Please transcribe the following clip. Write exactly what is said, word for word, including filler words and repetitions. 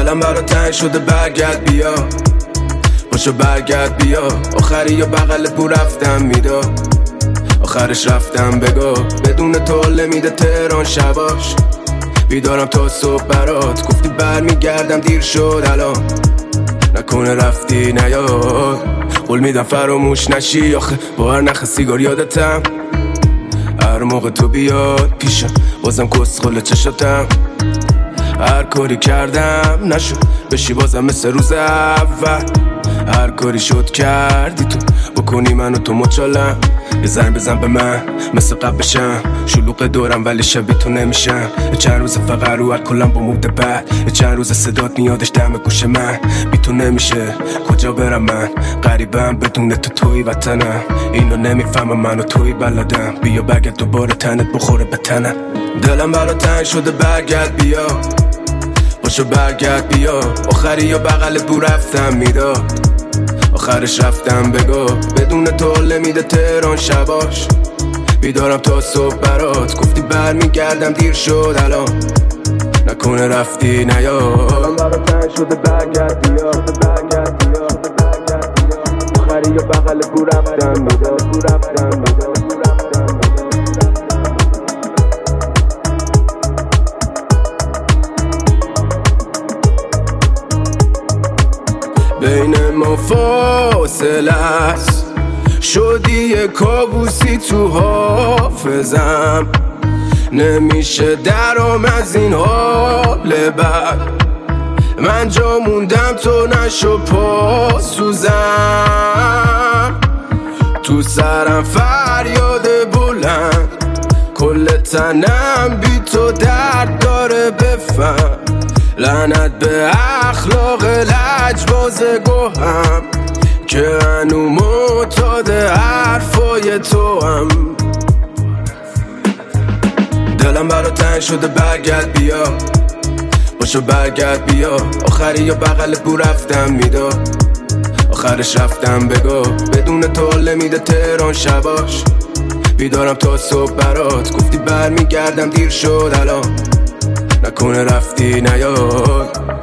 دلم برا تنگ شده برگرد بیا باشو برگرد بیا آخری یا بغل بو رفتم میدا آخرش رفتم بگو بدون تو حال میده تهران شباش بیدارم تا صبح برات گفتی برمیگردم دیر شد الان نکنه رفتی نیاد قول میدم فراموش نشی آخه با هر نخ سیگار یادتم هر موقع تو بیاد پیشم بازم کسخل چشاتم هر کاری کردم نشد بشی بازم مثل روز اول هر کاری شد کردی تو بکنی منو تو مچالم یه زنگ بزن به من مثل قبل بشم شلوغ دورم ولی شبیه تو نمیشم چند روز فقط رو الکلم با مود بد چند روز صدات میادش دم گوش من بی تو نمیشه کجا برم من غریبم بدون تو توی وطنم اینو نمیفهمم منو توی بلدم بیا برگرد دوباره تنت بخوره به تنم دلم برا تنگ شده برگرد بیا باشو برگرد بیا آخری یا بغل بو رفتم میدا آخرش رفتم بگو بدون تو حال میده تهران شباش بیدارم تا صبح برات گفتی برمیگردم دیر شد الان نکنه رفتی نیاد دلم برا تنگ شده برگرد بیا آخری یا بغل بو رفتم میدا بو رفتم میدا بین ما فاصله است شدی یه کابوسی تو حافظم نمیشه درام از این حال بد من جا موندم تو نشو پا سوزم تو سرم فریاد بلند کل تنم بی تو درد داره بفهم لعنت به اخلاق لجباز گوهم که هنو معتاد حرفای تو هم دلم برا تنگ شده برگرد بیا باشو برگرد بیا آخری یا بغل بو رفتم میدا آخرش رفتم بگو بدون تو حال میده تهران شباش بیدارم تا صبح برات گفتی برمیگردم دیر شد الان نکنه رفتی نیاد